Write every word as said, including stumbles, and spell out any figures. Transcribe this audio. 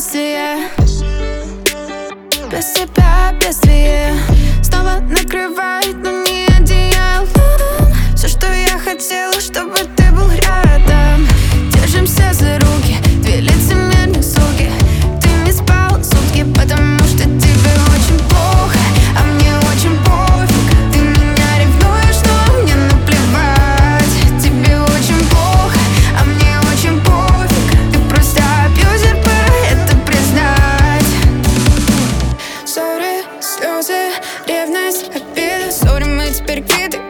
действие. Без тебя бедствие. Снова накрывает, но не одеялом. Все, что я хотела, чтобы ты был рядом. Держимся за руки, две лицемерных суки. Ты не спал сутки, потому что тебе очень плохо, а мне очень пофиг. Ты меня ревнуешь, но мне наплевать. Тебе очень плохо, а мне очень пофиг. Ты просто абьюзер, пора это признать. Ссоры, слезы, ревность, обиды. Ссоры, мы теперь квиты.